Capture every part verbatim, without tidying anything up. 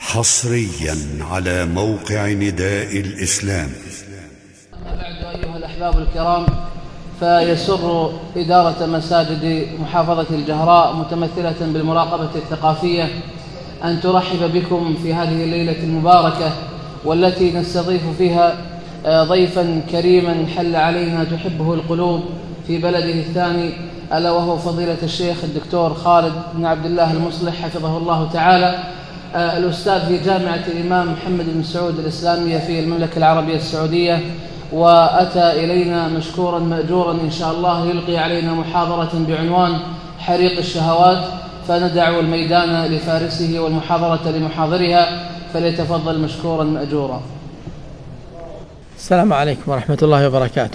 حصريا على موقع نداء الإسلام. أما بعد أيها الأحباب الكرام، فيسر إدارة مساجد محافظة الجهراء متمثلة بالمراقبة الثقافية أن ترحب بكم في هذه الليلة المباركة، والتي نستضيف فيها ضيفا كريما حل علينا تحبه القلوب في بلده الثاني، ألا وهو فضيلة الشيخ الدكتور خالد بن عبد الله المصلح حفظه الله تعالى، الأستاذ في جامعة الإمام محمد بن سعود الإسلامية في المملكة العربية السعودية، وأتى إلينا مشكورا مأجورا إن شاء الله يلقي علينا محاضرة بعنوان حريق الشهوات، فندع الميدان لفارسه والمحاضرة لمحاضرها، فليتفضل مشكورا مأجورا. السلام عليكم ورحمة الله وبركاته.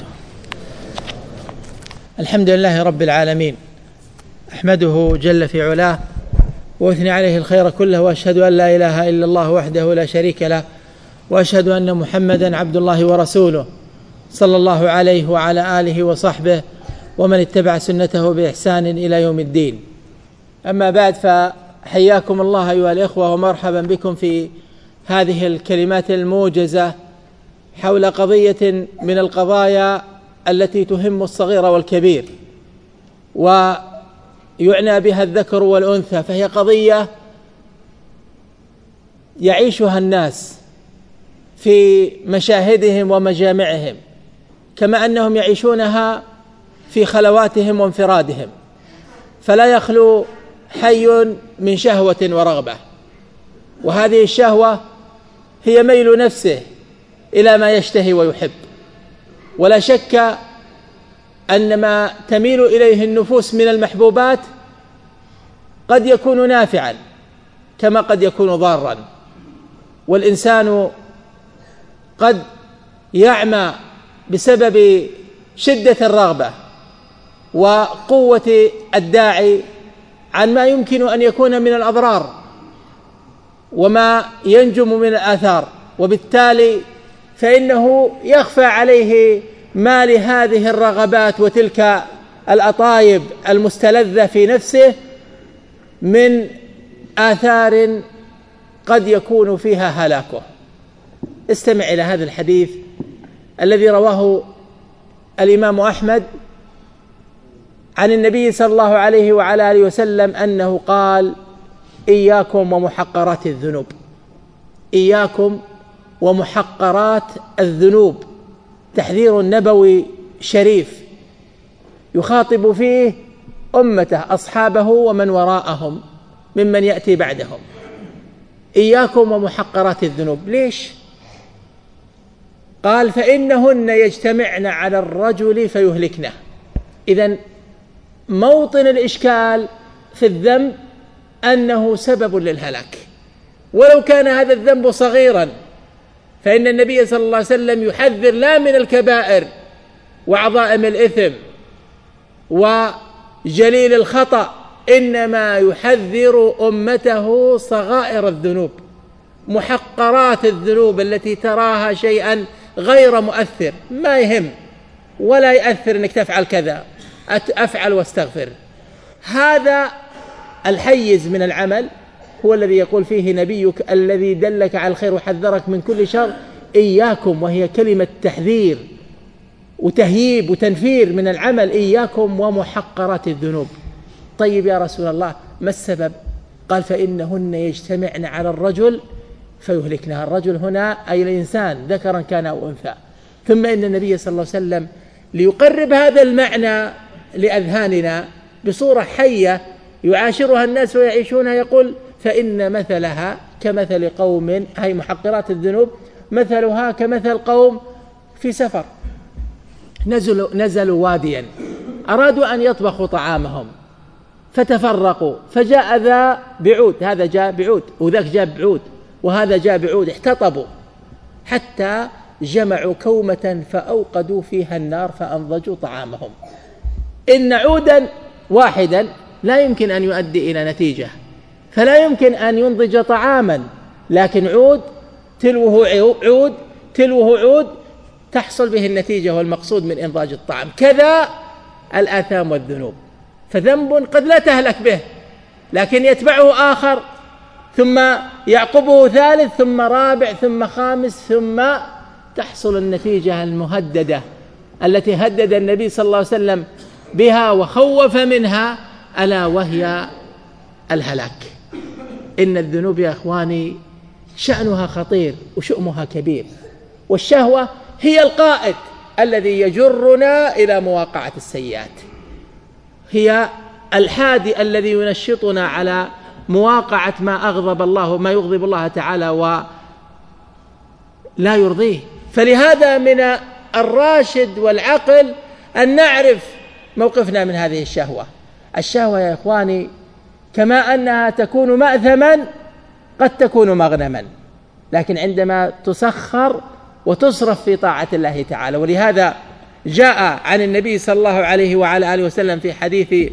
الحمد لله رب العالمين، أحمده جل في علاه وأثني عليه الخير كله، وأشهد أن لا إله إلا الله وحده لا شريك له، وأشهد أن محمدا عبد الله ورسوله صلى الله عليه وعلى آله وصحبه ومن اتبع سنته بإحسان إلى يوم الدين. أما بعد، فحياكم الله أيها الإخوة ومرحبا بكم في هذه الكلمات الموجزة حول قضية من القضايا التي تهم الصغير والكبير، ويعنى بها الذكر والأنثى، فهي قضية يعيشها الناس في مشاهدهم ومجامعهم، كما أنهم يعيشونها في خلواتهم وانفرادهم، فلا يخلو حي من شهوة ورغبة، وهذه الشهوة هي ميل نفسه إلى ما يشتهي ويحب. ولا شك أن ما تميل إليه النفوس من المحبوبات قد يكون نافعا كما قد يكون ضارا، والإنسان قد يعمى بسبب شدة الرغبة وقوة الداعي عن ما يمكن أن يكون من الأضرار وما ينجم من الآثار، وبالتالي فإنه يخفى عليه ما لهذه الرغبات وتلك الأطايب المستلذة في نفسه من آثار قد يكون فيها هلاكه. استمع إلى هذا الحديث الذي رواه الإمام أحمد عن النبي صلى الله عليه وعلى آله وسلم أنه قال: إياكم ومحقرات الذنوب. إياكم ومحقرات الذنوب، تحذير نبوي شريف يخاطب فيه أمته أصحابه ومن وراءهم ممن يأتي بعدهم. إياكم ومحقرات الذنوب. ليش؟ قال: فإنهن يجتمعن على الرجل فيهلكنه. إذن موطن الإشكال في الذنب أنه سبب للهلاك، ولو كان هذا الذنب صغيرا، فإن النبي صلى الله عليه وسلم يحذر لا من الكبائر وعظائم الإثم وجليل الخطأ، إنما يحذر أمته صغائر الذنوب، محقرات الذنوب التي تراها شيئا غير مؤثر، ما يهم ولا يأثر أنك تفعل كذا، أفعل واستغفر. هذا الحيز من العمل هو الذي يقول فيه نبيك الذي دلك على الخير وحذرك من كل شر: إياكم، وهي كلمة تحذير وتهييب وتنفير من العمل. إياكم ومحقرات الذنوب. طيب يا رسول الله، ما السبب؟ قال: فإنهن يجتمعن على الرجل فيهلكنها. الرجل هنا أي الإنسان، ذكرا كان أو أنثى. ثم إن النبي صلى الله عليه وسلم ليقرب هذا المعنى لأذهاننا بصورة حية يعاشرها الناس ويعيشونها، يقول: فإن مثلها كمثل قوم، هي محقرات الذنوب، مثلها كمثل قوم في سفر نزلوا, نزلوا واديا، أرادوا أن يطبخوا طعامهم فتفرقوا، فجاء ذا بعود، هذا جاء بعود وذاك جاء بعود وهذا جاء بعود، احتطبوا حتى جمعوا كومة فأوقدوا فيها النار فأنضجوا طعامهم. إن عودا واحدا لا يمكن أن يؤدي إلى نتيجة، فلا يمكن أن ينضج طعاما، لكن عود تلوه عود تلوه عود تحصل به النتيجة والمقصود من إنضاج الطعام. كذا الآثام والذنوب، فذنب قد لا تهلك به لكن يتبعه آخر ثم يعقبه ثالث، ثم رابع، ثم خامس، ثم تحصل النتيجة المهددة التي هدد النبي صلى الله عليه وسلم بها وخوف منها، ألا وهي الهلاك. إن الذنوب يا إخواني شأنها خطير وشؤمها كبير، والشهوة هي القائد الذي يجرنا إلى مواقعة السيئات، هي الحادي الذي ينشطنا على مواقعة ما أغضب الله، ما يغضب الله تعالى ولا يرضيه. فلهذا من الراشد والعقل أن نعرف موقفنا من هذه الشهوة. الشهوة يا إخواني كما أنها تكون مأثما قد تكون مغنما، لكن عندما تسخر وتصرف في طاعة الله تعالى. ولهذا جاء عن النبي صلى الله عليه وعلى آله وسلم في حديث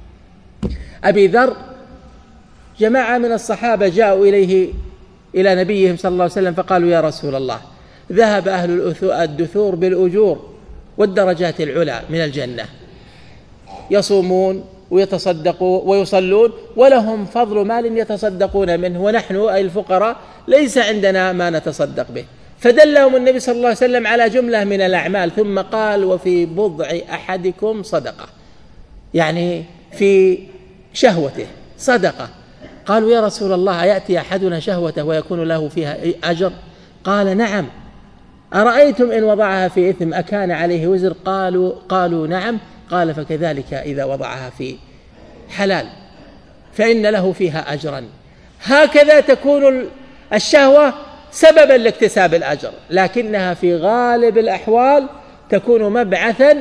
أبي ذر، جماعة من الصحابة جاءوا إليه إلى نبيهم صلى الله عليه وسلم فقالوا: يا رسول الله، ذهب أهل الدثور بالأجور والدرجات العلى من الجنة، يصومون ويتصدقون ويصلون ولهم فضل مال يتصدقون منه، ونحن أي الفقراء ليس عندنا ما نتصدق به. فدلهم النبي صلى الله عليه وسلم على جملة من الأعمال، ثم قال: وفي بضع أحدكم صدقة، يعني في شهوته صدقة. قالوا: يا رسول الله، أيأتي أحدنا شهوته ويكون له فيها أجر؟ قال: نعم. أرأيتم إن وضعها في إثم أكان عليه وزر؟ قالوا قالوا نعم. قال: فكذلك إذا وضعها في حلال فإن له فيها أجرا. هكذا تكون الشهوة سببا لاكتساب الأجر، لكنها في غالب الأحوال تكون مبعثا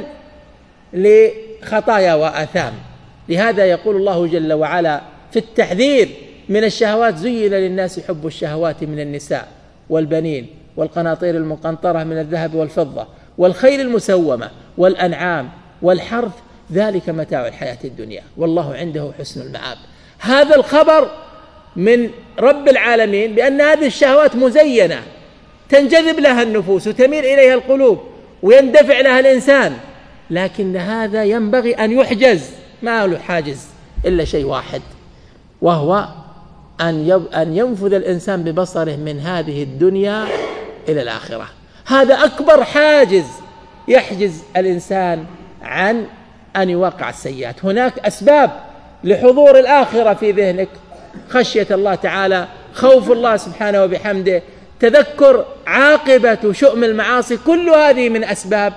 لخطايا وآثام. لهذا يقول الله جل وعلا في التحذير من الشهوات: زين للناس حب الشهوات من النساء والبنين والقناطير المقنطرة من الذهب والفضة والخيل المسومة والأنعام والحرث، ذلك متاع الحياة الدنيا والله عنده حسن المآب. هذا الخبر من رب العالمين بأن هذه الشهوات مزينة تنجذب لها النفوس وتميل إليها القلوب ويندفع لها الإنسان، لكن هذا ينبغي أن يحجز، ما له حاجز إلا شيء واحد، وهو أن ينفذ الإنسان ببصره من هذه الدنيا إلى الآخرة. هذا أكبر حاجز يحجز الإنسان عن أن يوقع السيئات. هناك أسباب لحضور الآخرة في ذهنك: خشية الله تعالى، خوف الله سبحانه وبحمده، تذكر عاقبة شؤم المعاصي، كل هذه من أسباب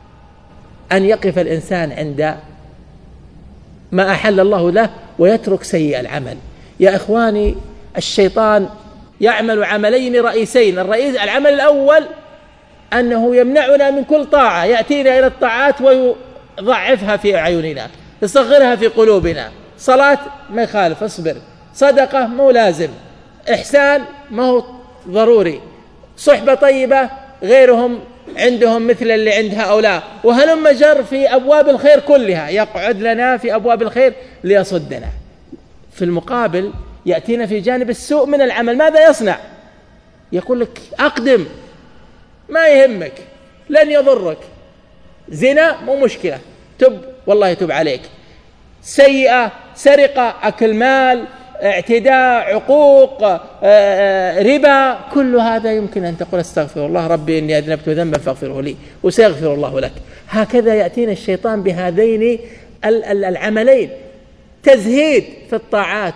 أن يقف الإنسان عند ما أحل الله له ويترك سيء العمل. يا إخواني، الشيطان يعمل عملين رئيسين. الرئيس العمل الأول أنه يمنعنا من كل طاعة، يأتينا إلى الطاعات ويضعفها في أعيننا، يصغرها في قلوبنا. صلاة ما يخالف، اصبر. صدقة مو لازم، إحسان ما هو ضروري، صحبة طيبة غيرهم عندهم مثل اللي عند هؤلاء، وهلم جر في أبواب الخير كلها، يقعد لنا في أبواب الخير ليصدنا. في المقابل يأتينا في جانب السوء من العمل، ماذا يصنع؟ يقول لك: أقدم، ما يهمك، لن يضرك. زنا مو مشكلة، تب والله يتوب عليك. سيئة، سرقة، أكل مال، اعتداء، عقوق، ربا، كل هذا يمكن أن تقول: استغفر الله ربي إني أذنبت ذنبا فاغفره لي، وسيغفر الله لك. هكذا يأتينا الشيطان بهذين العملين: تزهيد في الطاعات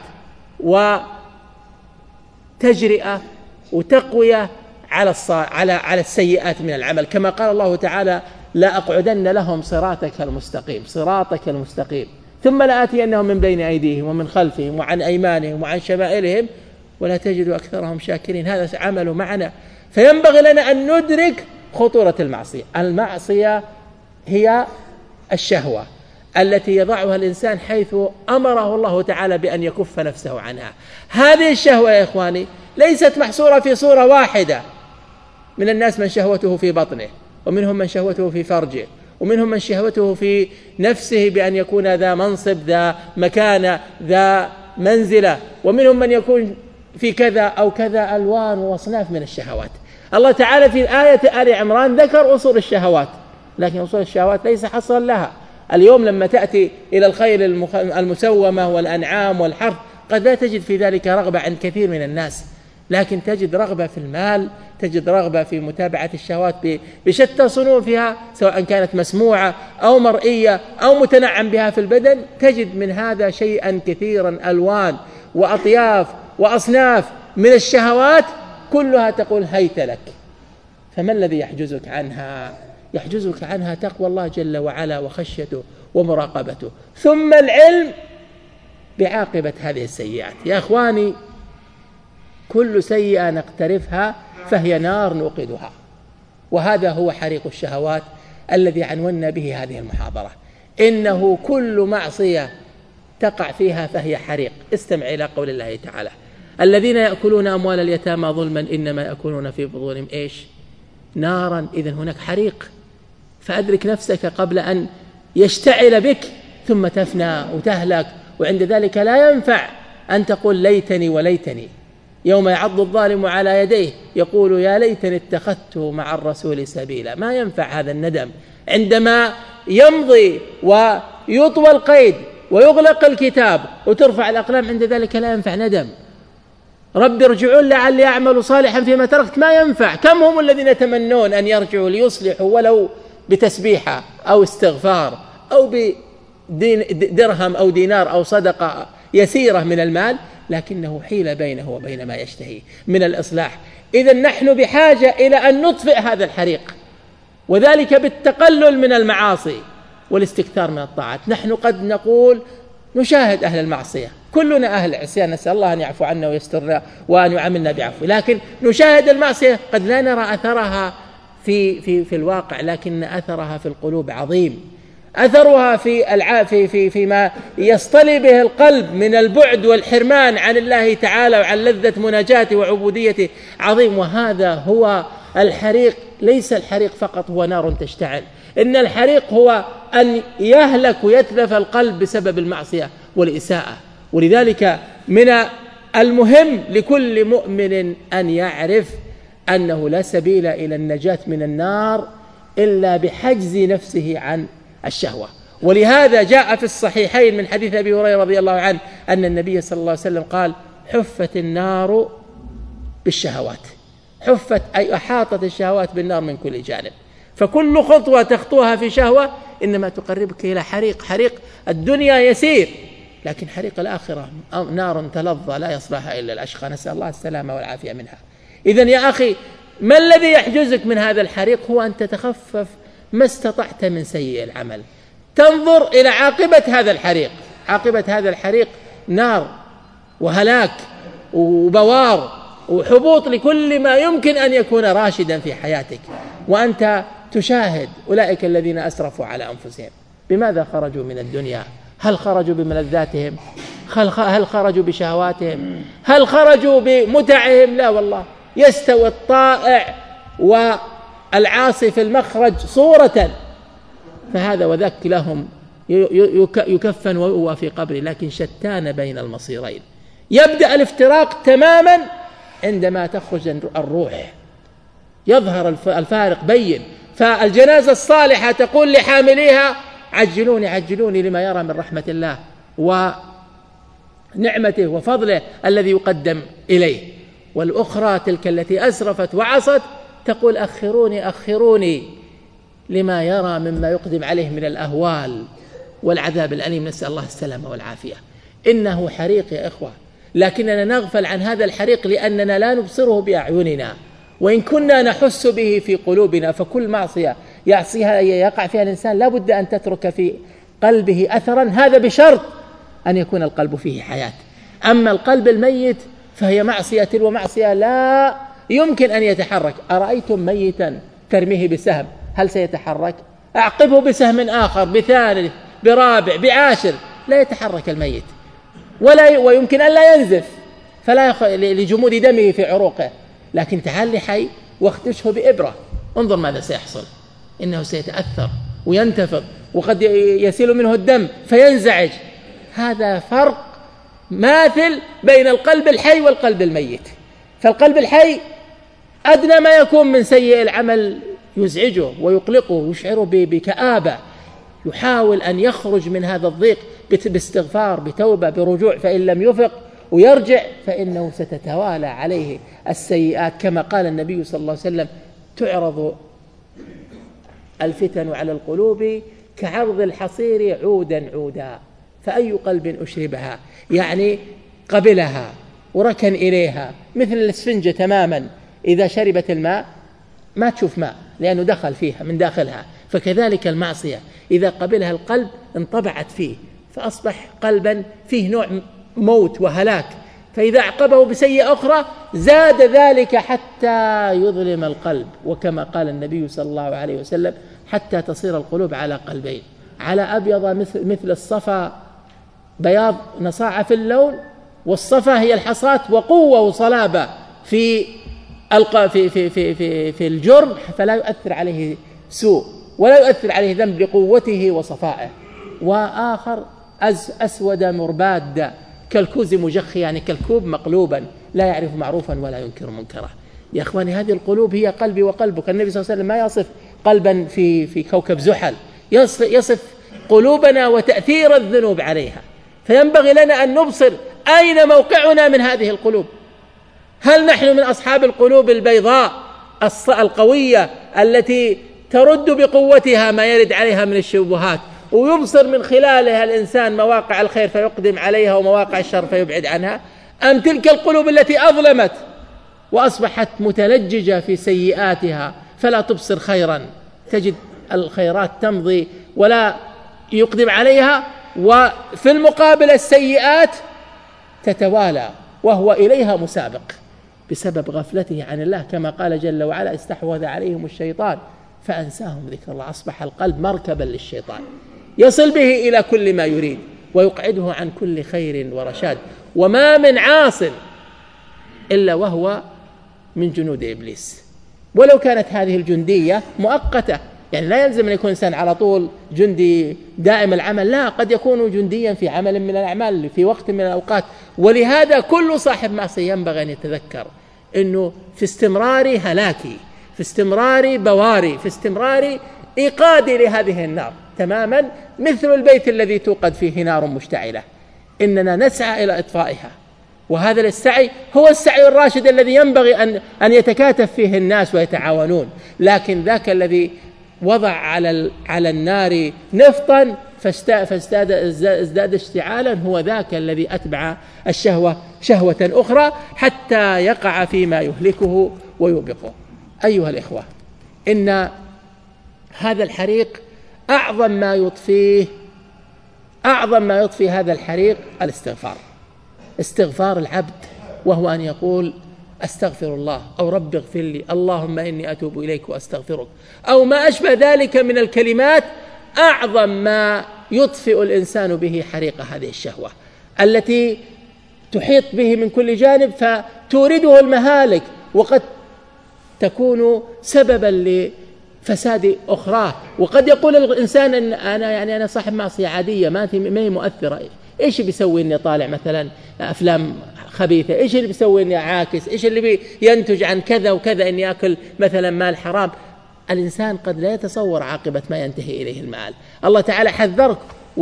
وتجرئة وتقوية على على على السيئات من العمل، كما قال الله تعالى: لا أقعدن لهم صراطك المستقيم، صراطك المستقيم، ثم لآتينهم من بين أيديهم ومن خلفهم وعن أيمانهم وعن شمائلهم ولا تجد أكثرهم شاكرين. هذا عمل معنا. فينبغي لنا أن ندرك خطورة المعصية. المعصية هي الشهوة التي يضعها الإنسان حيث أمره الله تعالى بأن يكف نفسه عنها. هذه الشهوة يا إخواني ليست محصورة في صورة واحدة. من الناس من شهوته في بطنه، ومنهم من شهوته في فرجه، ومنهم من شهوته في نفسه بأن يكون ذا منصب، ذا مكانة، ذا منزلة، ومنهم من يكون في كذا أو كذا، ألوان وأصناف من الشهوات. الله تعالى في آية آل عمران ذكر أصول الشهوات، لكن أصول الشهوات ليس حصرا لها. اليوم لما تأتي إلى الخيل المسومة والأنعام والحرث قد لا تجد في ذلك رغبة عند كثير من الناس، لكن تجد رغبة في المال، تجد رغبة في متابعة الشهوات بشتى صنوفها، سواء كانت مسموعة أو مرئية أو متنعم بها في البدن. تجد من هذا شيئا كثيرا، ألوان وأطياف وأصناف من الشهوات كلها تقول هيت لك. فما الذي يحجزك عنها؟ يحجزك عنها تقوى الله جل وعلا وخشيته ومراقبته، ثم العلم بعاقبة هذه السيئات. يا أخواني، كل سيئة نقترفها فهي نار نوقدها، وهذا هو حريق الشهوات الذي عنونا به هذه المحاضرة. إنه كل معصية تقع فيها فهي حريق. استمع إلى قول الله تعالى: الذين يأكلون أموال اليتامى ظلما إنما يأكلون في بطونهم إيش؟ نارا. إذن هناك حريق، فأدرك نفسك قبل أن يشتعل بك ثم تفنى وتهلك. وعند ذلك لا ينفع أن تقول ليتني وليتني، يوم يعض الظالم على يديه يقول يا ليتني اتخذته مع الرسول سبيلا. ما ينفع هذا الندم عندما يمضي ويطوى القيد ويغلق الكتاب وترفع الأقلام. عند ذلك لا ينفع ندم. رب ارجعون لعلي أعمل صالحا فيما تركت. ما ينفع. كم هم الذين يتمنون أن يرجعوا ليصلحوا ولو بتسبيحة أو استغفار أو بدرهم أو دينار أو صدقة يسيرة من المال، لكنه حيل بينه وبين ما يشتهي من الإصلاح. إذن نحن بحاجة إلى أن نطفئ هذا الحريق، وذلك بالتقلل من المعاصي والاستكثار من الطاعات. نحن قد نقول نشاهد أهل المعصية، كلنا أهل العصيان، نسأل الله أن يعفو عنا ويسترنا وأن يعاملنا بعفو، لكن نشاهد المعصية قد لا نرى أثرها في, في, في الواقع، لكن أثرها في القلوب عظيم. أثرها في الع... في في فيما يصطلي به القلب من البعد والحرمان عن الله تعالى وعن لذة مناجاته وعبوديته عظيم. وهذا هو الحريق. ليس الحريق فقط هو نار تشتعل، إن الحريق هو أن يهلك ويتلف القلب بسبب المعصية والإساءة. ولذلك من المهم لكل مؤمن أن يعرف أنه لا سبيل إلى النجاة من النار إلا بحجز نفسه عن الشهوة. ولهذا جاء في الصحيحين من حديث أبي هريرة رضي الله عنه أن النبي صلى الله عليه وسلم قال: حفت النار بالشهوات. حفت أي أحاطت الشهوات بالنار من كل جانب. فكل خطوة تخطوها في شهوة إنما تقربك إلى حريق. حريق الدنيا يسير، لكن حريق الآخرة نار تلظى لا يصلحها إلا الأشقى، نسأل الله السلامة والعافية منها. إذن يا أخي، ما الذي يحجزك من هذا الحريق؟ هو أن تتخفف ما استطعت من سيء العمل، تنظر إلى عاقبة هذا الحريق. عاقبة هذا الحريق نار وهلاك وبوار وحبوط لكل ما يمكن أن يكون راشدا في حياتك، وأنت تشاهد أولئك الذين أسرفوا على أنفسهم. بماذا خرجوا من الدنيا؟ هل خرجوا بملذاتهم؟ هل خرجوا بشهواتهم؟ هل خرجوا بمتعهم؟ لا والله. يستوي الطائع والعاصي في المخرج صورة، فهذا وذاك لهم يكفن وهو في قبره، لكن شتان بين المصيرين. يبدأ الافتراق تماما عندما تخرج الروح، يظهر الفارق بين. فالجنازة الصالحة تقول لحامليها: عجلوني عجلوني لما يرى من رحمة الله ونعمته وفضله الذي يقدم إليه. والأخرى تلك التي أسرفت وعصت تقول: أخروني أخروني لما يرى مما يقدم عليه من الأهوال والعذاب الأليم، نسأل الله السلامة والعافية. إنه حريق يا إخوة، لكننا نغفل عن هذا الحريق لأننا لا نبصره بأعيننا، وإن كنا نحس به في قلوبنا. فكل معصية يعصيها يقع فيها الإنسان لا بد أن تترك في قلبه أثرا، هذا بشرط أن يكون القلب فيه حياة. أما القلب الميت فهي معصية تلو معصية لا يمكن أن يتحرك. أرأيتم ميتا ترميه بسهم هل سيتحرك؟ أعقبه بسهم آخر بثالث برابع بعاشر، لا يتحرك الميت، ولا ويمكن أن لا ينزف فلا يخ... لجمود دمه في عروقه. لكن تعال لحي واختشه بإبرة، انظر ماذا سيحصل. إنه سيتأثر وينتفض وقد يسيل منه الدم فينزعج. هذا فرق ماثل بين القلب الحي والقلب الميت. فالقلب الحي أدنى ما يكون من سيء العمل يزعجه ويقلقه ويشعره بكآبة، يحاول أن يخرج من هذا الضيق باستغفار بتوبة برجوع، فإن لم يفق ويرجع فإنه ستتوالى عليه السيئات، كما قال النبي صلى الله عليه وسلم: تعرض الفتن على القلوب كعرض الحصير عودا عودا، فأي قلب أشربها، يعني قبلها وركن إليها، مثل الإسفنجة تماما، إذا شربت الماء ما تشوف ماء لأنه دخل فيها من داخلها، فكذلك المعصية إذا قبلها القلب انطبعت فيه، فأصبح قلبا فيه نوع موت وهلاك، فإذا أعقبه بسيئة أخرى زاد ذلك حتى يظلم القلب، وكما قال النبي صلى الله عليه وسلم: حتى تصير القلوب على قلبين، على أبيض مثل, مثل الصفا بياض نصاعة في اللون، والصفا هي الحصاة وقوة وصلابة في في في في في, في الجرم، فلا يؤثر عليه سوء ولا يؤثر عليه ذنب لقوته وصفائه. وآخر أسود مرباد كالكوز مجخ، يعني كالكوب مقلوبا لا يعرف معروفا ولا ينكر منكرا. يا أخواني، هذه القلوب هي قلبي وقلبك. النبي صلى الله عليه وسلم ما يصف قلبا في في كوكب زحل، يصف قلوبنا وتأثير الذنوب عليها، فينبغي لنا أن نبصر أين موقعنا من هذه القلوب. هل نحن من أصحاب القلوب البيضاء القوية التي ترد بقوتها ما يرد عليها من الشبهات، ويبصر من خلالها الإنسان مواقع الخير فيقدم عليها ومواقع الشر فيبعد عنها، أم تلك القلوب التي أظلمت وأصبحت متلججة في سيئاتها فلا تبصر خيرا، تجد الخيرات تمضي ولا يقدم عليها، وفي المقابل السيئات تتوالى وهو إليها مسابق بسبب غفلته عن الله، كما قال جل وعلا: استحوذ عليهم الشيطان فأنساهم ذكر الله. أصبح القلب مركبا للشيطان يصل به إلى كل ما يريد ويقعده عن كل خير ورشاد. وما من عاص إلا وهو من جنود إبليس، ولو كانت هذه الجندية مؤقتة، يعني لا يلزم أن يكون إنسان على طول جندي دائم العمل، لا، قد يكون جنديا في عمل من الأعمال في وقت من الأوقات. ولهذا كل صاحب معصية ينبغي أن يتذكر أنه في استمرار هلاكي، في استمرار بواري، في استمرار إيقادي لهذه النار، تماما مثل البيت الذي توقد فيه نار مشتعلة، إننا نسعى إلى إطفائها. وهذا السعي هو السعي الراشد الذي ينبغي أن أن يتكاتف فيه الناس ويتعاونون، لكن ذاك الذي وضع على على النار نفطا فازداد ازداد اشتعالا هو ذاك الذي أتبع الشهوة شهوة أخرى حتى يقع فيما يهلكه ويوبقه. أيها الإخوة، إن هذا الحريق أعظم ما يطفيه أعظم ما يطفي هذا الحريق الاستغفار، استغفار العبد، وهو أن يقول: أستغفر الله، أو رب اغفر لي، اللهم إني أتوب إليك وأستغفرك، أو ما أشبه ذلك من الكلمات، أعظم ما يطفئ الإنسان به حريق هذه الشهوة التي تحيط به من كل جانب فتورده المهالك، وقد تكون سببا لفساد أخرى. وقد يقول الإنسان إن أنا يعني أنا صاحب معصية عادية ما هي مؤثرة، إيش بيسوي إني طالع مثلا أفلام خبيثة، إيش اللي بيسوي إني عاكس، إيش اللي بينتج عن كذا وكذا إني أكل مثلا مال حرام. الإنسان قد لا يتصور عاقبة ما ينتهي إليه المآل. الله تعالى حذرك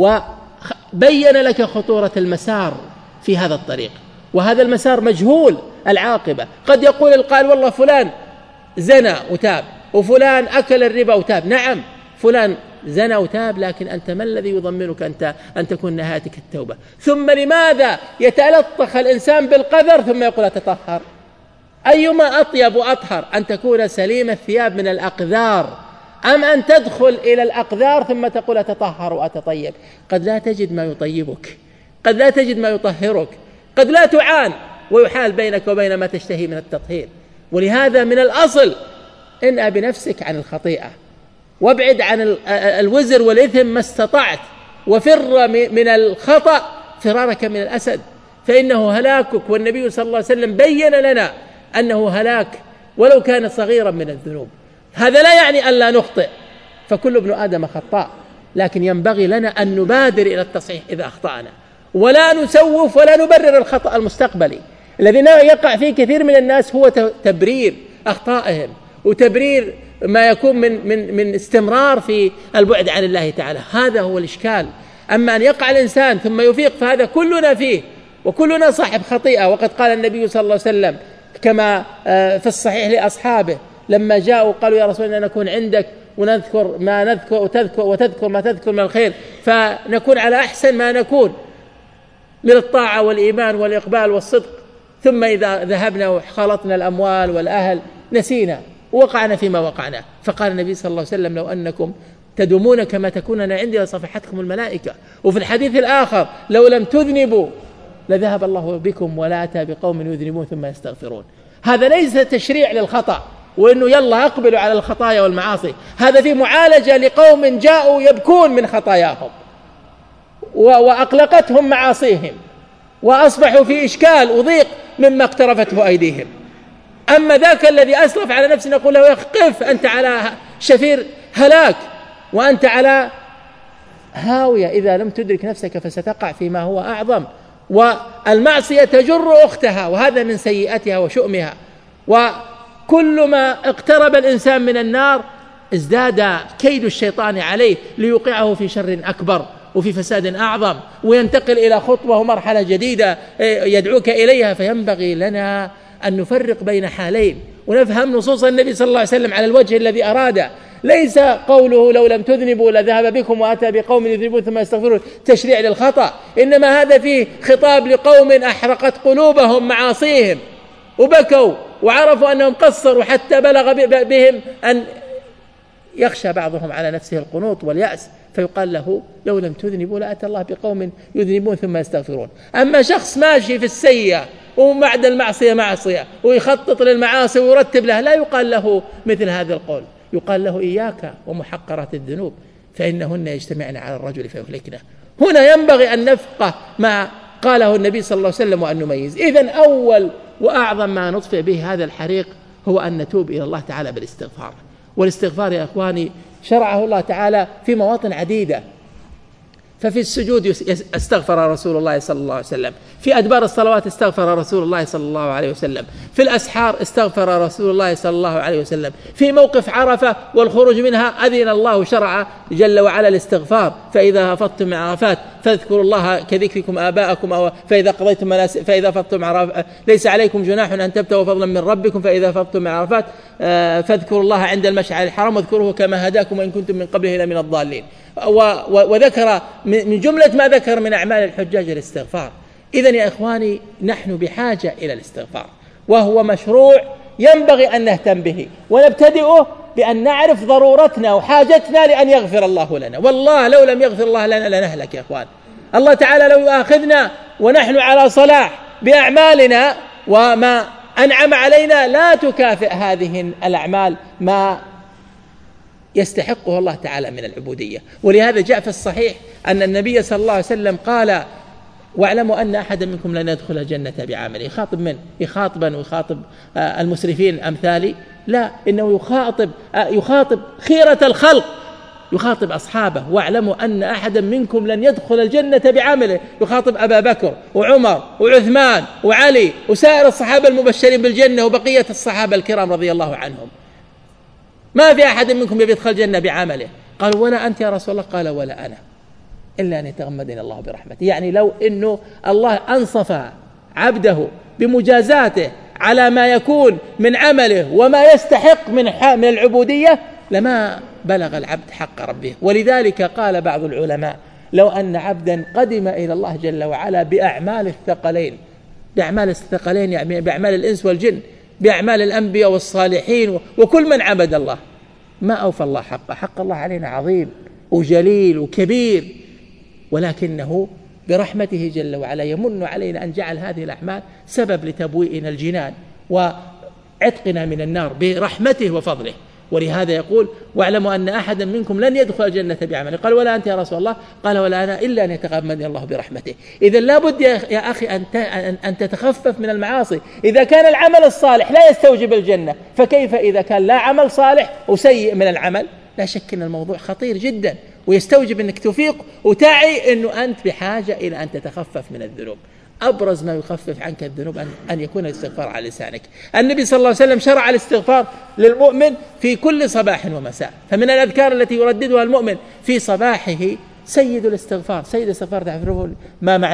وبين لك خطورة المسار في هذا الطريق، وهذا المسار مجهول العاقبة. قد يقول القائل: والله فلان زنى وتاب، وفلان أكل الربا وتاب. نعم، فلان زنى وتاب، لكن أنت ما الذي يضمنك أنت أن تكون نهايتك التوبة؟ ثم لماذا يتلطخ الإنسان بالقذر ثم يقول أتطهر؟ أيما أطيب وأطهر، أن تكون سليم الثياب من الأقذار أم أن تدخل إلى الأقذار ثم تقول أتطهر وأتطيب؟ قد لا تجد ما يطيبك، قد لا تجد ما يطهرك، قد لا تعان ويحال بينك وبين ما تشتهي من التطهير. ولهذا من الأصل انأ بنفسك عن الخطيئة، وابعد عن الوزر والإثم ما استطعت، وفر من الخطأ فرارك من الأسد، فإنه هلاكك. والنبي صلى الله عليه وسلم بين لنا أنه هلاك ولو كان صغيرا من الذنوب. هذا لا يعني أن لا نخطئ، فكل ابن آدم خطاء، لكن ينبغي لنا أن نبادر إلى التصحيح إذا أخطأنا، ولا نسوف ولا نبرر الخطأ المستقبلي الذي يقع فيه كثير من الناس، هو تبرير أخطائهم وتبرير ما يكون من من من استمرار في البعد عن الله تعالى. هذا هو الإشكال. أما أن يقع الإنسان ثم يفيق فهذا كلنا فيه، وكلنا صاحب خطيئة. وقد قال النبي صلى الله عليه وسلم كما في الصحيح لأصحابه لما جاءوا قالوا يا رسول الله نكون عندك ونذكر ما نذكر وتذكر وتذكر ما تذكر من الخير، فنكون على أحسن ما نكون من الطاعة والإيمان والإقبال والصدق، ثم إذا ذهبنا وخلطنا الأموال والأهل نسينا ووقعنا فيما وقعنا. فقال النبي صلى الله عليه وسلم لو أنكم تدومون كما تكونون عندي لصفحتكم الملائكة. وفي الحديث الآخر لو لم تذنبوا لذهب الله بكم ولا أتى بقوم يذنبون ثم يستغفرون. هذا ليس تشريع للخطأ وإنه يلا أقبلوا على الخطايا والمعاصي، هذا في معالجة لقوم جاءوا يبكون من خطاياهم وأقلقتهم معاصيهم وأصبحوا في إشكال وضيق مما اقترفته أيديهم. أما ذاك الذي أسرف على نفسه نقول له قف، أنت على شفير هلاك وأنت على هاوية إذا لم تدرك نفسك فستقع فيما هو أعظم. والمعصية تجر أختها، وهذا من سيئتها وشؤمها. وكل ما اقترب الإنسان من النار ازداد كيد الشيطان عليه ليوقعه في شر أكبر وفي فساد أعظم، وينتقل إلى خطوة ومرحلة جديدة يدعوك إليها. فينبغي لنا أن نفرق بين حالين ونفهم نصوص النبي صلى الله عليه وسلم على الوجه الذي أراده. ليس قوله لو لم تذنبوا لذهب بكم وأتى بقوم يذنبون ثم يستغفرون تشريع للخطأ، إنما هذا فيه خطاب لقوم أحرقت قلوبهم معاصيهم وبكوا وعرفوا أنهم قصروا حتى بلغ بهم أن يخشى بعضهم على نفسه القنوط واليأس، فيقال له لو لم تذنبوا لأتى الله بقوم يذنبون ثم يستغفرون. أما شخص ماشي في السيئة وبعد المعصية معصية ويخطط للمعاصي ويرتب لها، لا يقال له مثل هذا القول، يقال له إياك ومحقرات الذنوب فإنهن يجتمعن على الرجل فيهلكنه. هنا ينبغي أن نفقه ما قاله النبي صلى الله عليه وسلم وأن نميز. إذن أول وأعظم ما نطفئ به هذا الحريق هو أن نتوب إلى الله تعالى بالاستغفار. والاستغفار يا أخواني شرعه الله تعالى في مواطن عديدة. ففي السجود استغفر رسول الله صلى الله عليه وسلم، في أدبار الصلوات استغفر رسول الله صلى الله عليه وسلم، في الأسحار استغفر رسول الله صلى الله عليه وسلم، في موقف عرفة والخروج منها أذن الله شرع جل وعلا الاستغفار. فإذا هفضتم من عرفات فاذكروا الله كذكركم آباءكم، أو فإذا قضيتم مناسك فإذا هفضتم عرفات ليس عليكم جناح أن تبتغوا فضلا من ربكم فإذا هفضتم من عرفات فاذكروا الله عند المشعر الحرام واذكروه كما هداكم وإن كنتم من قبله لمن الضالين. وذكر من جملة ما ذكر من أعمال الحجاج الاستغفار. إذن يا إخواني نحن بحاجة إلى الاستغفار، وهو مشروع ينبغي أن نهتم به، ونبتدئه بأن نعرف ضرورتنا وحاجتنا لأن يغفر الله لنا. والله لو لم يغفر الله لنا لنهلك يا إخوان. الله تعالى لو يؤاخذنا ونحن على صلاح بأعمالنا وما أنعم علينا لا تكافئ هذه الأعمال ما يستحقه الله تعالى من العبودية. ولهذا جاء في الصحيح أن النبي صلى الله عليه وسلم قال واعلموا أن أحدا منكم لن يدخل الجنة بعمله. يخاطب من؟ يخاطبا ويخاطب المسرفين أمثالي؟ لا، إنه يخاطب يخاطب خيرة الخلق، يخاطب أصحابه واعلموا أن أحدا منكم لن يدخل الجنة بعمله. يخاطب أبا بكر وعمر وعثمان وعلي وسائر الصحابة المبشرين بالجنة وبقية الصحابة الكرام رضي الله عنهم. ما في أحد منكم يدخل الجنة بعمله. قالوا ولا أنت يا رسول الله؟ قال ولا أنا إلا أن يتغمدني الله برحمته. يعني لو أنه الله أنصف عبده بمجازاته على ما يكون من عمله وما يستحق من من العبودية لما بلغ العبد حق ربه. ولذلك قال بعض العلماء لو أن عبدا قدم إلى الله جل وعلا بأعمال الثقلين، بأعمال الثقلين يعني بأعمال الإنس والجن، بأعمال الأنبياء والصالحين وكل من عبد الله، ما أوفى الله حقه. حق الله علينا عظيم وجليل وكبير، ولكنه برحمته جل وعلا يمن علينا أن جعل هذه الأعمال سبب لتبويئنا الجنان وعتقنا من النار برحمته وفضله. ولهذا يقول واعلموا أن أحدا منكم لن يدخل الجنة بعمله. قال ولا أنت يا رسول الله؟ قال ولا أنا إلا أن يتغمدني الله برحمته. إذا لابد يا أخي أن تتخفف من المعاصي. إذا كان العمل الصالح لا يستوجب الجنة، فكيف إذا كان لا عمل صالح وسيء من العمل؟ لا شك أن الموضوع خطير جدا ويستوجب أنك تفيق وتعي أنه أنت بحاجة إلى أن تتخفف من الذنوب. أبرز ما يخفف عنك الذنوب أن, أن يكون الاستغفار على لسانك. النبي صلى الله عليه وسلم شرع الاستغفار للمؤمن في كل صباح ومساء. فمن الأذكار التي يرددها المؤمن في صباحه سيد الاستغفار. سيد الاستغفار تعرفون ما معناه؟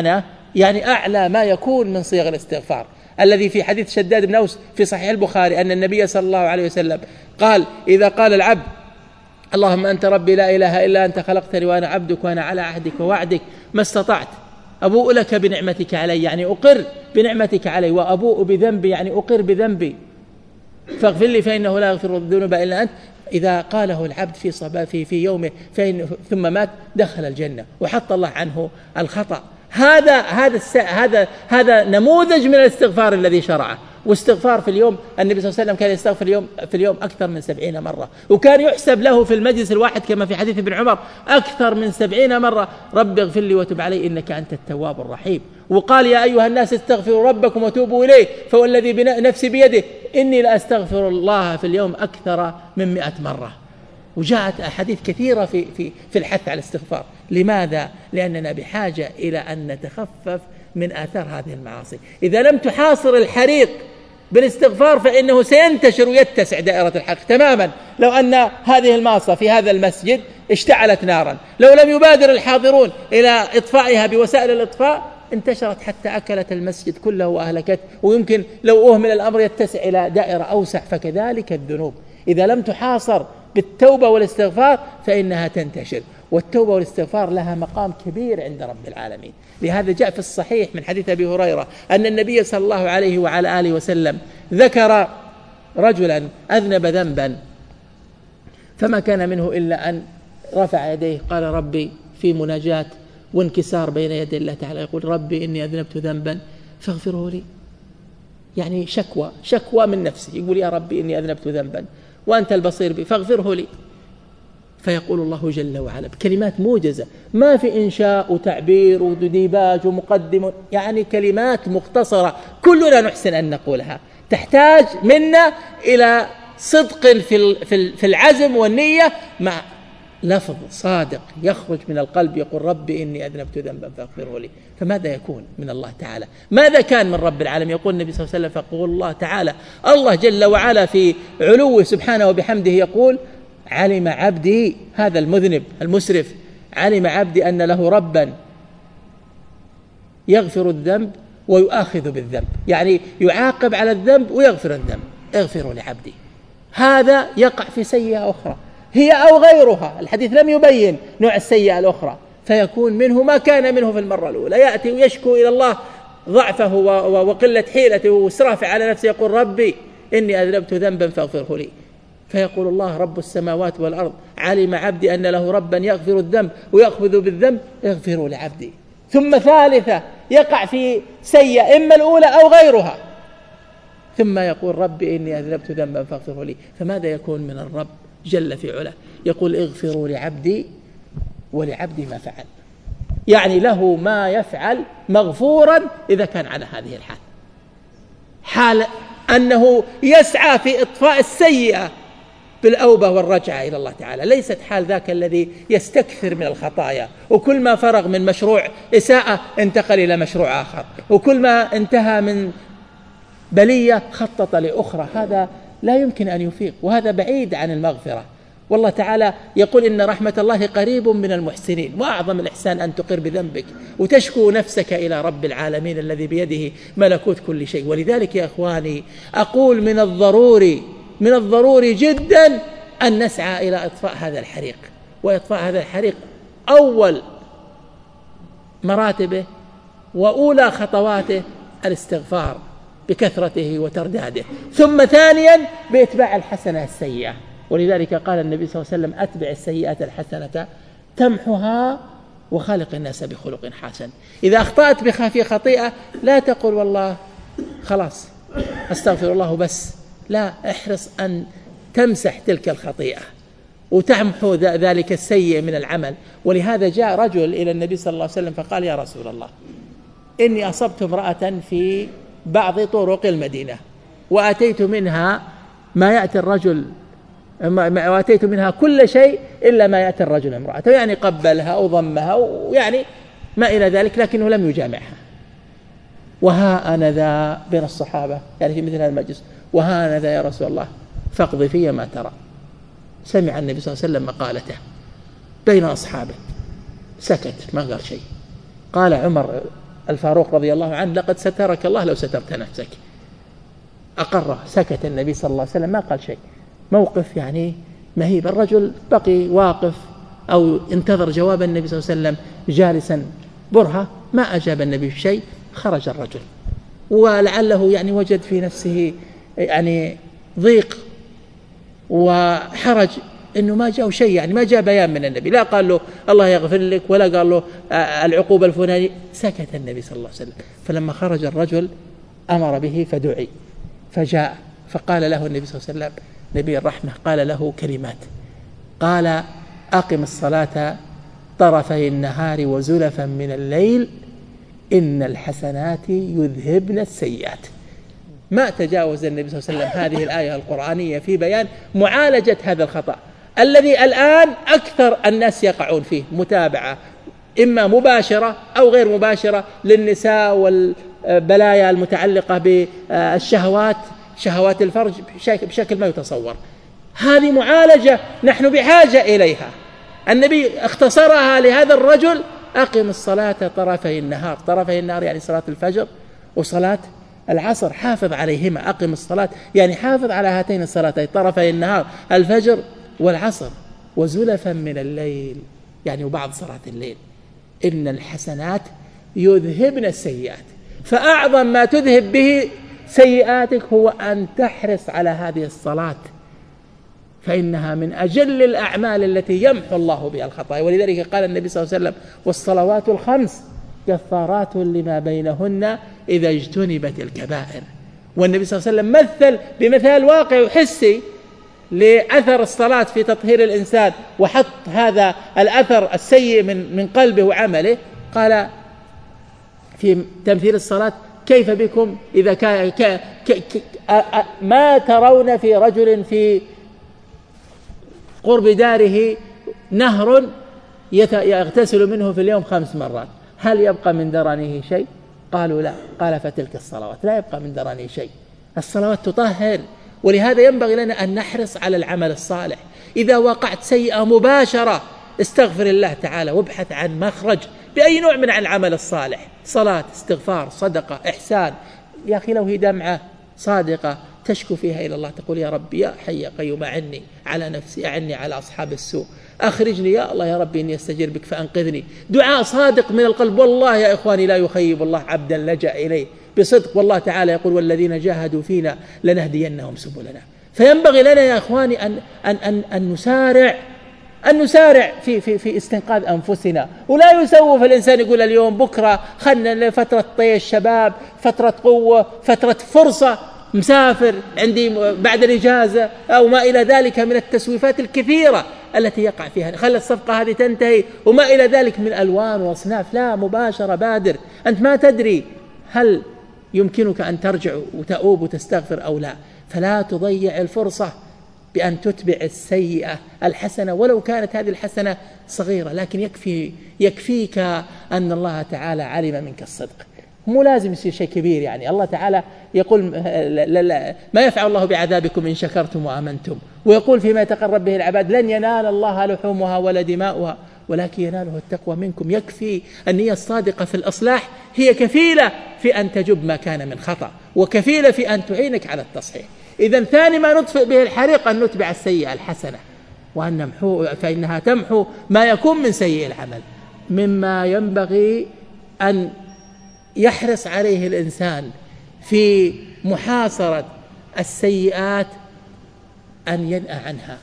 يعني أعلى ما يكون من صيغ الاستغفار، الذي في حديث شداد بن أوس في صحيح البخاري أن النبي صلى الله عليه وسلم قال: إذا قال العبد اللهم أنت ربي لا إله إلا أنت خلقتني وأنا عبدك وأنا على عهدك ووعدك ما استطعت أبوء لك بنعمتك علي، يعني أقر بنعمتك علي، وأبوء بذنبي يعني أقر بذنبي، فاغفر لي فإنه لا يغفر الذنوب إلا أنت. إذا قاله العبد في صبا في في يومه فإن ثم مات دخل الجنة وحط الله عنه الخطأ. هذا هذا هذا هذا نموذج من الاستغفار الذي شرعه. واستغفار في اليوم، النبي صلى الله عليه وسلم كان يستغفر اليوم في اليوم أكثر من سبعين مرة، وكان يحسب له في المجلس الواحد كما في حديث ابن عمر أكثر من سبعين مرة: رب اغفر لي وتب علي إنك أنت التواب الرحيم. وقال: يا أيها الناس استغفروا ربكم وتوبوا إليه فوالذي نفسي بيده إني لأستغفر الله في اليوم أكثر من مئة مرة. وجاءت أحاديث كثيرة في في في الحث على الاستغفار. لماذا؟ لأننا بحاجة إلى أن نتخفف من آثار هذه المعاصي. إذا لم تحاصر الحريق بالاستغفار فإنه سينتشر ويتسع دائرة الحق تماما. لو أن هذه الماصة في هذا المسجد اشتعلت نارا، لو لم يبادر الحاضرون إلى إطفائها بوسائل الإطفاء انتشرت حتى أكلت المسجد كله وأهلكته، ويمكن لو أهمل الأمر يتسع إلى دائرة أوسع. فكذلك الذنوب إذا لم تحاصر بالتوبة والاستغفار فإنها تنتشر، والتوبة والاستغفار لها مقام كبير عند رب العالمين. لهذا جاء في الصحيح من حديث أبي هريرة أن النبي صلى الله عليه وعلى آله وسلم ذكر رجلا أذنب ذنبا فما كان منه إلا أن رفع يديه قال: ربي، في مناجاة وانكسار بين يدي الله تعالى، يقول: ربي إني أذنبت ذنبا فاغفره لي. يعني شكوى شكوى من نفسه، يقول: يا ربي إني أذنبت ذنبا وأنت البصير بي فاغفره لي. فيقول الله جل وعلا بكلمات موجزة، ما في إنشاء وتعبير وديباج ومقدم، يعني كلمات مختصرة كلنا نحسن أن نقولها، تحتاج منا إلى صدق في العزم والنية مع لفظ صادق يخرج من القلب، يقول: ربي إني أذنبت ذنبا فاغفره لي. فماذا يكون من الله تعالى؟ ماذا كان من رب العالمين؟ يقول النبي صلى الله عليه وسلم: فقول الله تعالى، الله جل وعلا في علوه سبحانه وبحمده يقول: علم عبدي، هذا المذنب المسرف، علم عبدي أن له ربا يغفر الذنب ويؤاخذ بالذنب، يعني يعاقب على الذنب ويغفر الذنب. اغفروا لعبدي. هذا يقع في سيئة أخرى هي أو غيرها، الحديث لم يبين نوع السيئة الأخرى، فيكون منه ما كان منه في المرة الأولى، يأتي ويشكو إلى الله ضعفه وقلة حيلته وإسرافه على نفسه، يقول: ربي إني أذنبت ذنبا فاغفره لي. فيقول الله رب السماوات والأرض: علم عبدي أن له ربا يغفر الذنب ويأخذ بالذنب، اغفروا لعبدي. ثم ثالثة يقع في سيئة إما الأولى أو غيرها، ثم يقول: ربي إني أذنبت ذنبا فاغفره لي. فماذا يكون من الرب جل في علا؟ يقول: اغفروا لعبدي ولعبدي ما فعل، يعني له ما يفعل مغفورا إذا كان على هذه الحال، حال أنه يسعى في إطفاء السيئة بالأوبة والرجعة إلى الله تعالى، ليست حال ذاك الذي يستكثر من الخطايا، وكل ما فرغ من مشروع إساءة انتقل إلى مشروع آخر، وكل ما انتهى من بلية خطط لأخرى. هذا لا يمكن أن يفيق، وهذا بعيد عن المغفرة. والله تعالى يقول: إن رحمة الله قريب من المحسنين. وأعظم الإحسان أن تقر بذنبك وتشكو نفسك إلى رب العالمين الذي بيده ملكوت كل شيء. ولذلك يا أخواني أقول من الضروري من الضروري جدا أن نسعى إلى إطفاء هذا الحريق. وإطفاء هذا الحريق أول مراتبه وأولى خطواته الاستغفار بكثرته وترداده، ثم ثانيا بإتباع الحسنة السيئة. ولذلك قال النبي صلى الله عليه وسلم: أتبع السيئات الحسنة تمحها وخالق الناس بخلق حسن. إذا أخطأت في خطيئة لا تقول والله خلاص أستغفر الله بس، لا، احرص أن تمسح تلك الخطيئة وتمحو ذلك السيء من العمل. ولهذا جاء رجل إلى النبي صلى الله عليه وسلم فقال: يا رسول الله، إني أصبت امرأة في بعض طرق المدينة وأتيت منها ما يأتي الرجل وأتيت منها كل شيء إلا ما يأتي الرجل امرأته، يعني قبلها وضمها ويعني ما إلى ذلك، لكنه لم يجامعها. وها أنا ذا بين الصحابة يعني في مثل هذا المجلس، وها أنا ذا يا رسول الله فاقضي في ما ترى. سمع النبي صلى الله عليه وسلم مقالته بين أصحابه، سكت ما قال شيء. قال عمر الفاروق رضي الله عنه: لقد سترك الله لو سترت نفسك. أقر، سكت النبي صلى الله عليه وسلم ما قال شيء. موقف يعني مهيب. الرجل بقي واقف أو انتظر جواب النبي صلى الله عليه وسلم جالسا برهة، ما أجاب النبي بشيء. خرج الرجل ولعله يعني وجد في نفسه يعني ضيق وحرج إنه ما جاء شيء، يعني ما جاء بيان من النبي، لا قال له الله يغفر لك ولا قال له العقوبة الفلانية. سكت النبي صلى الله عليه وسلم. فلما خرج الرجل أمر به فدعي، فجاء فقال له النبي صلى الله عليه وسلم نبي الرحمة، قال له كلمات، قال: أقم الصلاة طرفي النهار وزلفا من الليل إن الحسنات يذهبن السيئات. ما تجاوز النبي صلى الله عليه وسلم هذه الآية القرآنية في بيان معالجة هذا الخطأ الذي الآن أكثر الناس يقعون فيه، متابعة إما مباشرة أو غير مباشرة للنساء والبلايا المتعلقة بالشهوات، شهوات الفرج بشكل ما يتصور. هذه معالجة نحن بحاجة إليها. النبي اختصرها لهذا الرجل: أقم الصلاة طرفي النهار. طرفي النهار يعني صلاة الفجر وصلاة العصر، حافظ عليهما. أقم الصلاة يعني حافظ على هاتين الصلاتين، طرفي النهار الفجر والعصر، وزلفا من الليل يعني وبعض صلاة الليل. إن الحسنات يذهبن السيئات. فأعظم ما تذهب به سيئاتك هو أن تحرص على هذه الصلاة، فإنها من أجل الأعمال التي يمحو الله بها الخطايا. ولذلك قال النبي صلى الله عليه وسلم: والصلوات الخمس كفارات لما بينهن إذا اجتنبت الكبائر. والنبي صلى الله عليه وسلم مثل بمثال واقعي وحسي لأثر الصلاة في تطهير الإنسان، وحط هذا الأثر السيء من من قلبه وعمله. قال في تمثيل الصلاة: كيف بكم إذا كان ك ك ك ما ترون في رجل في قرب داره نهر يغتسل منه في اليوم خمس مرات، هل يبقى من درنه شيء؟ قالوا لا. قال: فتلك الصلوات لا يبقى من درنه شيء. الصلوات تطهر. ولهذا ينبغي لنا أن نحرص على العمل الصالح. إذا وقعت سيئة مباشرة استغفر الله تعالى وابحث عن مخرج بأي نوع من العمل الصالح، صلاة، استغفار، صدقة، إحسان. يا أخي لو هي دمعة صادقة تشكو فيها إلى الله، تقول: يا ربي يا حي يا قيوم أعني على نفسي، أعني على أصحاب السوء، أخرجني يا الله يا ربي إني أستجير بك فأنقذني. دعاء صادق من القلب. والله يا إخواني لا يخيب الله عبدا لجأ إليه بصدق. والله تعالى يقول: والذين جاهدوا فينا لنهدينهم سبلنا. فينبغي لنا يا إخواني أن, أن, أن, أن نسارع أن نسارع في, في, في استنقاذ أنفسنا، ولا يسوف الإنسان يقول اليوم بكرة، خلنا فترة طيش شباب، فترة قوة، فترة فرصة، مسافر عندي بعد الإجازة أو ما إلى ذلك من التسويفات الكثيرة التي يقع فيها، خلى الصفقة هذه تنتهي وما إلى ذلك من ألوان وأصناف. لا، مباشرة، بادر. أنت ما تدري هل يمكنك أن ترجع وتؤوب وتستغفر أو لا، فلا تضيع الفرصة بأن تتبع السيئة الحسنة ولو كانت هذه الحسنة صغيرة، لكن يكفي يكفيك أن الله تعالى علم منك الصدق. مو لازم يصير شيء كبير. يعني الله تعالى يقول: لا لا ما يفعل الله بعذابكم إن شكرتم وآمنتم. ويقول فيما يتقرب به العباد: لن ينال الله لحومها ولا دماؤها ولكن يناله التقوى منكم. يكفي النية الصادقة في الإصلاح، هي كفيلة في أن تجب ما كان من خطأ، وكفيلة في أن تعينك على التصحيح. إذن ثاني ما نطفئ به الحريق أن نتبع السيئة الحسنة، وأن نمحو، فإنها تمحو ما يكون من سيء العمل. مما ينبغي أن يحرص عليه الإنسان في محاصرة السيئات أن ينأى عنها،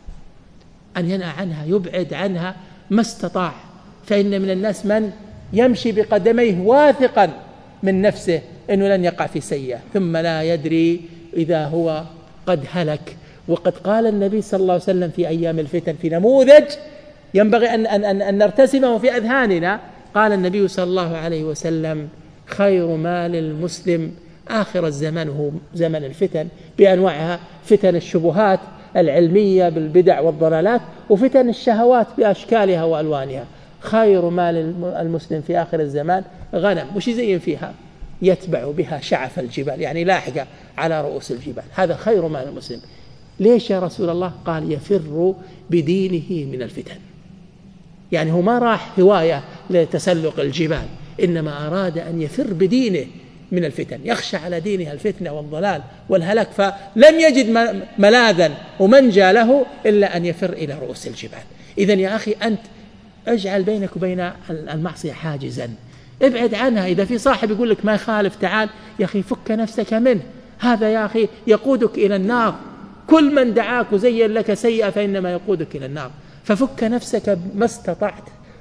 أن ينأى عنها، يبعد عنها ما استطاع. فإن من الناس من يمشي بقدميه واثقا من نفسه أنه لن يقع في سيئة، ثم لا يدري إذا هو قد هلك. وقد قال النبي صلى الله عليه وسلم في أيام الفتن في نموذج ينبغي أن, أن, أن, أن نرتسمه في أذهاننا. قال النبي صلى الله عليه وسلم: خير مال المسلم آخر الزمان هو زمن الفتن بأنواعها، فتن الشبهات العلمية بالبدع والضلالات، وفتن الشهوات بأشكالها وألوانها. خير مال المسلم في آخر الزمان غنم، وش يزين فيها؟ يتبع بها شعف الجبال، يعني لاحقة على رؤوس الجبال. هذا خير مال المسلم. ليش يا رسول الله؟ قال: يفر بدينه من الفتن. يعني هو ما راح هواية لتسلق الجبال، إنما أراد أن يفر بدينه من الفتن، يخشى على دينها الفتنة والضلال والهلاك، فلم يجد ملاذا ومنجى له إلا أن يفر إلى رؤوس الجبال. إذن يا أخي أنت اجعل بينك وبين المعصية حاجزا، ابعد عنها. إذا في صاحب يقول لك ما يخالف تعال يا أخي فك نفسك منه، هذا يا أخي يقودك إلى النار. كل من دعاك وزين لك سيئة فإنما يقودك إلى النار، ففك نفسك ما استطعت،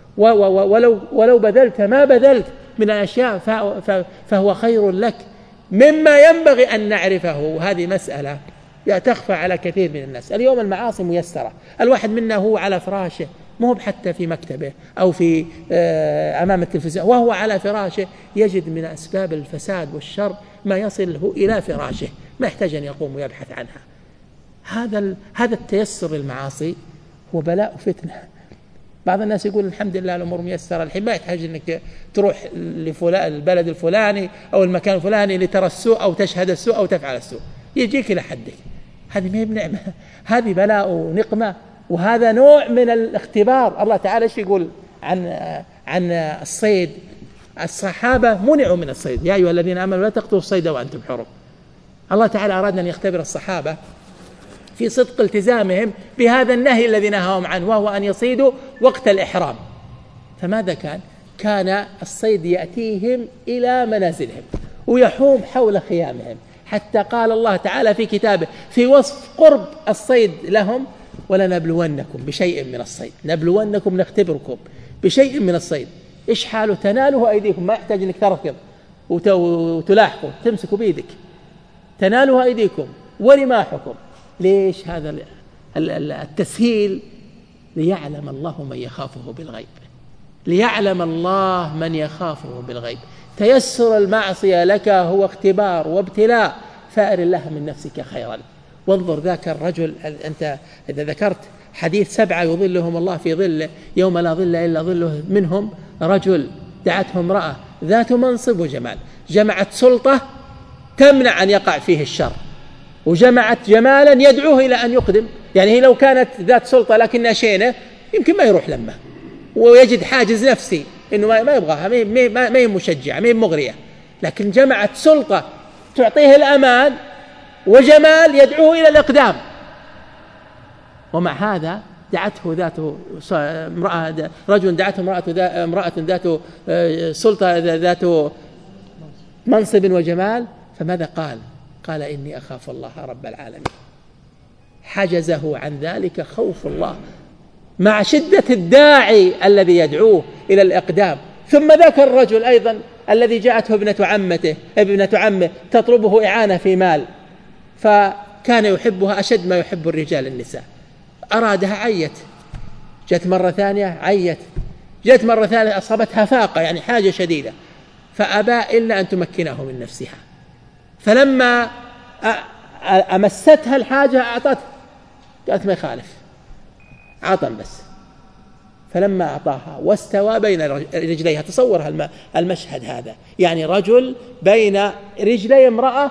ولو, ولو بذلت ما بذلت من الأشياء فهو خير لك مما ينبغي أن نعرفه. وهذه مسألة تخفى على كثير من الناس. اليوم المعاصي ميسرة، الواحد منا هو على فراشه، مو حتى في مكتبه أو في أمام التلفزيون، وهو على فراشه يجد من أسباب الفساد والشر ما يصله إلى فراشه، ما يحتاج أن يقوم ويبحث عنها. هذا هذا التيسر للمعاصي هو بلاء فتنة. بعض الناس يقول الحمد لله الأمور ميسرة الحين، ما يحتاج أنك تروح لفلان البلد الفلاني أو المكان الفلاني لترى السوء أو تشهد السوء أو تفعل السوء، يجيك إلى حدك. هذه ما هي بنعمة، هذه بلاء ونقمة، وهذا نوع من الاختبار. الله تعالى ايش يقول عن عن الصيد؟ الصحابة منعوا من الصيد، يا أيها الذين آمنوا لا تقتلوا الصيد وأنتم حرم. الله تعالى أراد أن يختبر الصحابة في صدق التزامهم بهذا النهي الذي نهاهم عنه، وهو أن يصيدوا وقت الإحرام. فماذا كان؟ كان الصيد يأتيهم إلى منازلهم ويحوم حول خيامهم، حتى قال الله تعالى في كتابه في وصف قرب الصيد لهم: ولنبلونكم بشيء من الصيد. نبلونكم نختبركم بشيء من الصيد. إيش حاله؟ تناله أيديكم، ما يحتاج أنك تركض وتلاحقوا، تمسكوا بيدك، تناله أيديكم ورماحكم. ليش هذا التسهيل؟ ليعلم الله من يخافه بالغيب، ليعلم الله من يخافه بالغيب. تيسر المعصية لك هو اختبار وابتلاء، فأر الله من نفسك خيرا. وانظر ذاك الرجل، أنت إذا ذكرت حديث سبعة يظلهم الله في ظله يوم لا ظل إلا ظله، منهم رجل دعته امرأة ذات منصب وجمال، جمعت سلطة تمنع أن يقع فيه الشر، وجمعت جمالا يدعوه إلى أن يقدم. يعني هي لو كانت ذات سلطة لكنها شينة يمكن ما يروح لما، ويجد حاجز نفسي إنه ما يبغاها، ما هي مشجعة، ما هي مغرية، لكن جمعت سلطة تعطيه الأمان وجمال يدعوه إلى الإقدام. ومع هذا دعته ذاته امرأة، رجل دعته امرأة امرأة ذات سلطة ذات منصب وجمال، فماذا قال؟ قال: إني أخاف الله رب العالمين. حجزه عن ذلك خوف الله مع شدة الداعي الذي يدعوه إلى الإقدام. ثم ذاك الرجل أيضا الذي جاءته ابنة عمته ابنة عمه تطلبه إعانة في مال، فكان يحبها أشد ما يحب الرجال النساء، أرادها عيت، جت مرة ثانية عيت، جت مرة ثالثة أصابتها فاقة يعني حاجة شديدة، فأبى إلا أن تمكنه من نفسها. فلما أمستها الحاجة أعطته، قالت ما يخالف، عطم بس. فلما أعطاها واستوى بين رجليها، تصور المشهد هذا، يعني رجل بين رجلي امرأة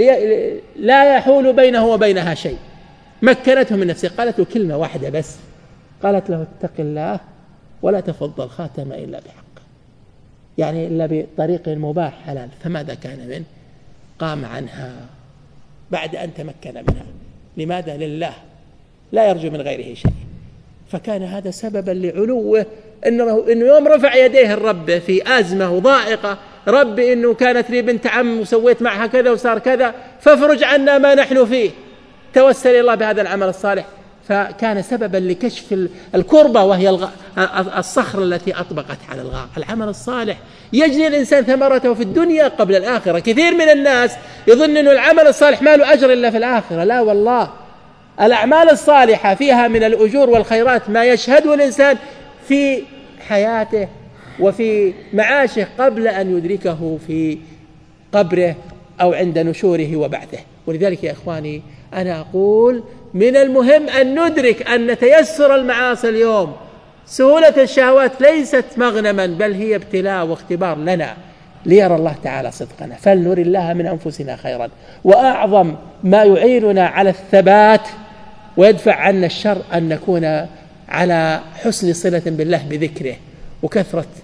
لا يحول بينه وبينها شيء، مكنته من نفسه. قالت له كلمة واحدة بس، قالت له: اتق الله ولا تفض الخاتم إلا بحق، يعني إلا بطريق مباح حلال. فماذا كان منه؟ قام عنها بعد أن تمكن منها. لماذا؟ لله، لا يرجو من غيره شيء. فكان هذا سببا لعلوه، إنه, إنه يوم رفع يديه الرب في أزمة وضائقة: رب إنه كانت لي بنت عم وسويت معها كذا وصار كذا، فافرج عنا ما نحن فيه. توسل إلى الله بهذا العمل الصالح، فكان سببا لكشف الكربة، وهي الصخرة التي أطبقت على الغار. العمل الصالح يجني الإنسان ثمرته في الدنيا قبل الآخرة. كثير من الناس يظن أن العمل الصالح ما له أجر إلا في الآخرة. لا والله، الأعمال الصالحة فيها من الأجور والخيرات ما يشهده الإنسان في حياته وفي معاشه قبل أن يدركه في قبره أو عند نشوره وبعثه. ولذلك يا إخواني أنا أقول من المهم أن ندرك أن تيسر المعاصي اليوم، سهولة الشهوات ليست مغنما، بل هي ابتلاء واختبار لنا ليرى الله تعالى صدقنا. فلنر الله من أنفسنا خيرا. وأعظم ما يعيننا على الثبات ويدفع عنا الشر أن نكون على حسن صلة بالله بذكره وكثرة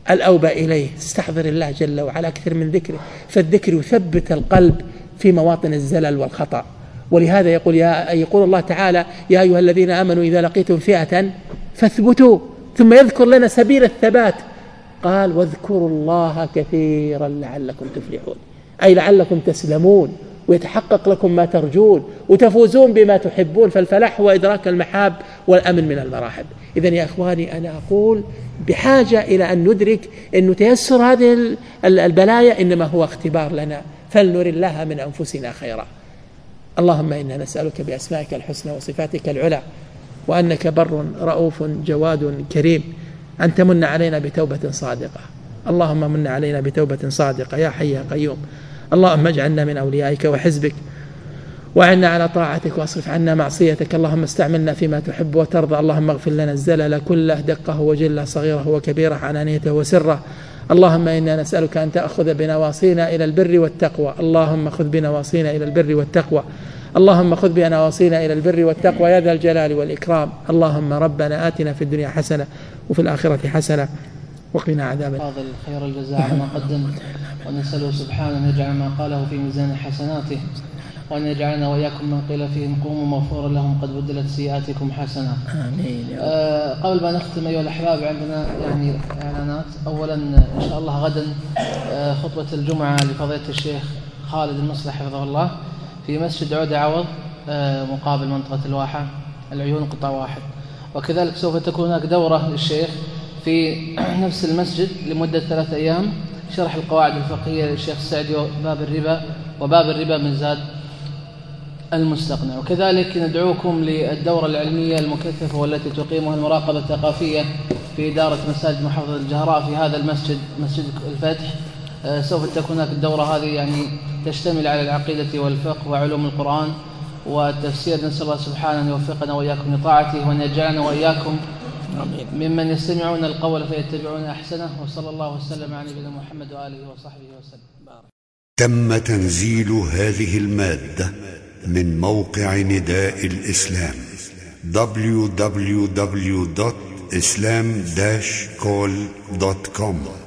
الأوبة إليه، استحضر الله جل وعلا أكثر من ذكره، فالذكر يثبت القلب في مواطن الزلل والخطأ. ولهذا يقول, يا يقول الله تعالى: يا أيها الذين آمنوا إذا لقيتم فئة فاثبتوا، ثم يذكر لنا سبيل الثبات، قال: واذكروا الله كثيرا لعلكم تفلحون، أي لعلكم تسلمون ويتحقق لكم ما ترجون وتفوزون بما تحبون. فالفلاح هو إدراك المحاب والأمن من المراحب. إذن يا أخواني، أنا أقول بحاجة إلى أن ندرك أن تيسر هذه البلايا إنما هو اختبار لنا، فلنر الله من أنفسنا خيرا. اللهم إنا نسألك بأسمائك الحسنى وصفاتك العلى وأنك بر رؤوف جواد كريم أن تمن علينا بتوبة صادقة. اللهم من علينا بتوبة صادقة يا حي يا قيوم. اللهم اجعلنا من أوليائك وحزبك، وعنا على طاعتك، واصرف عنا معصيتك. اللهم استعملنا فيما تحب وترضى. اللهم اغفر لنا الزلل كله، دقه وجله، صغيره وكبيره، علانيته وسره. اللهم إنا نسألك أن تأخذ بنواصينا إلى البر والتقوى. اللهم خذ بنواصينا إلى البر والتقوى. اللهم خذ بنواصينا إلى البر والتقوى يا ذا الجلال والإكرام. اللهم ربنا آتنا في الدنيا حسنة وفي الآخرة حسنة وقنا عذاب النار. فاضل خير الجزاء عما قدم، ونسأله سبحانه أن يجعل ما قاله في ميزان حسناته، وأن يجعلنا وإياكم من قيل فيهم قوموا مغفورا لهم قد بدلت سيئاتكم حسنات. آمين. آه قبل ما نختم أيها الأحباب، عندنا يعني إعلانات. أولا إن شاء الله غدا آه خطبة الجمعة لفضيلة الشيخ خالد المصلح حفظه الله في مسجد عود عوض آه مقابل منطقة الواحة العيون قطاع واحد. وكذلك سوف تكون هناك دورة للشيخ في نفس المسجد لمدة ثلاثة أيام، شرح القواعد الفقهية للشيخ السعدي باب الربا وباب الربا من زاد المستقنع. وكذلك ندعوكم للدورة العلمية المكثفة والتي تقيمها المراقبة الثقافية في إدارة مساجد محافظة الجهراء في هذا المسجد، مسجد الفتح. آه سوف تكون هناك الدورة هذه يعني تشتمل على العقيدة والفقه وعلوم القرآن والتفسير. نسأل الله سبحانه أن يوفقنا وإياكم لطاعته، وأن يجعلنا وإياكم ممن يستمعون القول فيتبعون أحسنه. وصلى الله وسلم على نبينا محمد وآله وصحبه وسلم. تم تنزيل هذه المادة من موقع نداء الإسلام دبليو دبليو دبليو دوت إسلام داش كول دوت كوم.